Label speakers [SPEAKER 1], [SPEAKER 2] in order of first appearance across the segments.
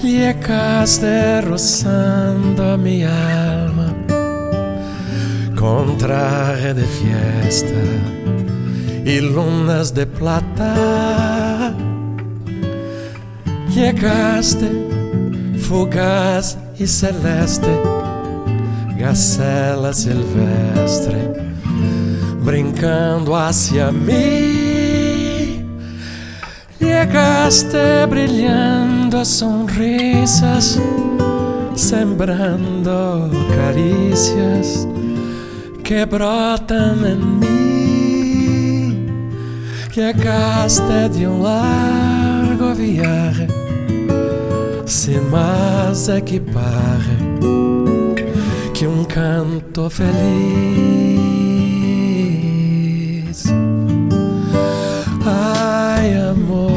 [SPEAKER 1] Llegaste rozando mi alma con traje de fiesta y lunas de plata. Llegaste fugaz y celeste, gacela silvestre, brincando hacia mí. Llegaste brillando sonrisas, sembrando caricias que brotan en mí. Llegaste de un largo viaje, sin más equipaje que un canto feliz. Ay, amor.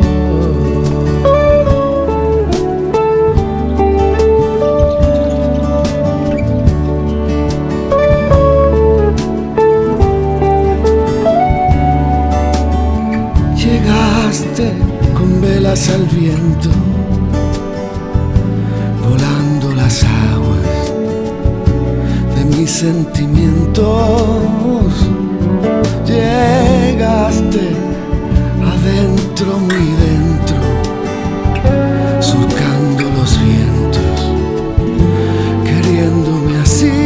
[SPEAKER 2] Llegaste con velas al viento, volando las aguas de mis sentimientos. Llegaste adentro, muy dentro, surcando los vientos, queriéndome así.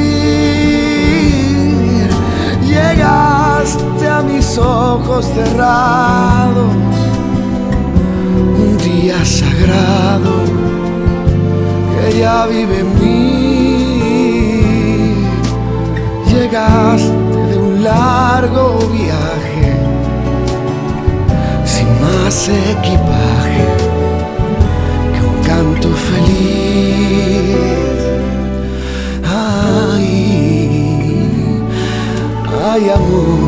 [SPEAKER 2] Llegaste a mis ojos cerrados, un día sagrado que ya vive en mí. Llegaste de un largo viaje, sin más equipaje que un canto feliz. Ay, ay, amor.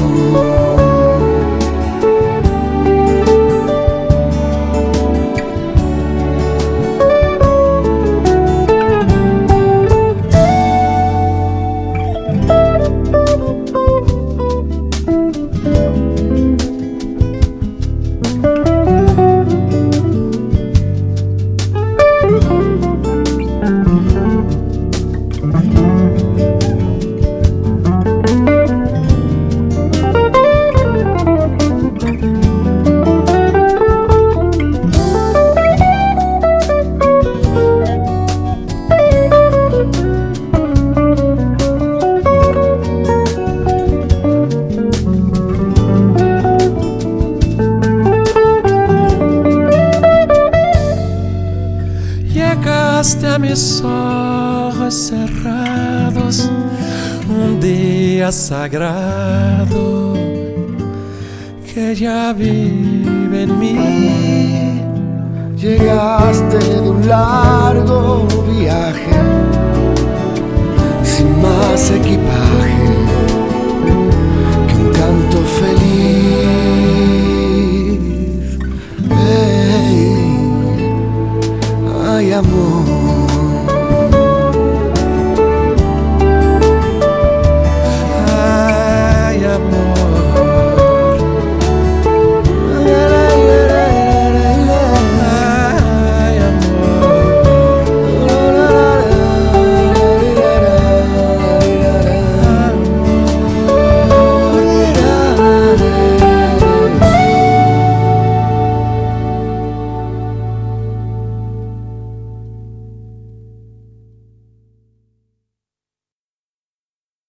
[SPEAKER 1] Llegaste a mis ojos cerrados, un día sagrado que ya vive en mí.
[SPEAKER 2] Llegaste de un largo viaje, sin más equipaje que un canto feliz. Hey, ay, amor.